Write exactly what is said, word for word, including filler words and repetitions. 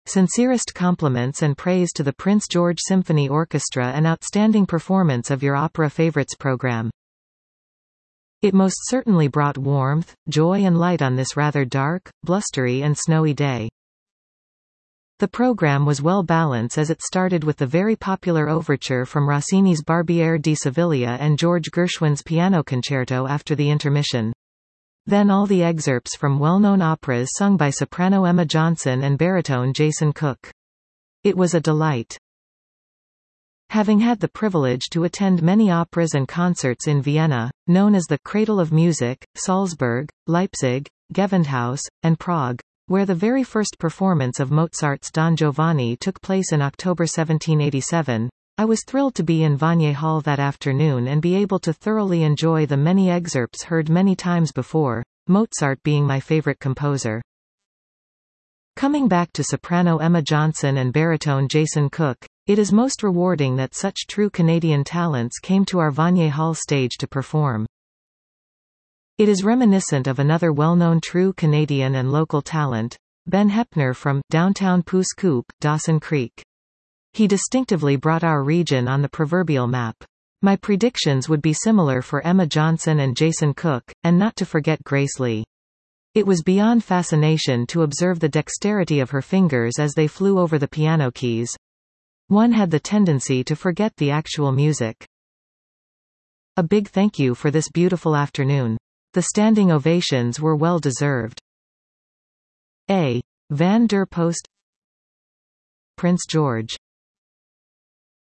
Sincerest compliments and praise to the Prince George Symphony Orchestra and outstanding performance of your Opera Favorites program. It most certainly brought warmth, joy and light on this rather dark, blustery and snowy day. The program was well balanced as it started with the very popular overture from Rossini's Barbiere di Sevilla and George Gershwin's Piano Concerto after the intermission. Then all the excerpts from well-known operas sung by soprano Emma Johnson and baritone Jason Cook. It was a delight. Having had the privilege to attend many operas and concerts in Vienna, known as the Cradle of Music, Salzburg, Leipzig, Gewandhaus, and Prague, where the very first performance of Mozart's Don Giovanni took place in October seventeen eighty-seven, I was thrilled to be in Vanier Hall that afternoon and be able to thoroughly enjoy the many excerpts heard many times before, Mozart being my favorite composer. Coming back to soprano Emma Johnson and baritone Jason Cook, it is most rewarding that such true Canadian talents came to our Vanier Hall stage to perform. It is reminiscent of another well-known true Canadian and local talent, Ben Heppner from Downtown Pouce Coupe, Dawson Creek. He distinctively brought our region on the proverbial map. My predictions would be similar for Emma Johnson and Jason Cook, and not to forget Grace Lee. It was beyond fascination to observe the dexterity of her fingers as they flew over the piano keys. One had the tendency to forget the actual music. A big thank you for this beautiful afternoon. The standing ovations were well deserved. A. Van der Post, Prince George.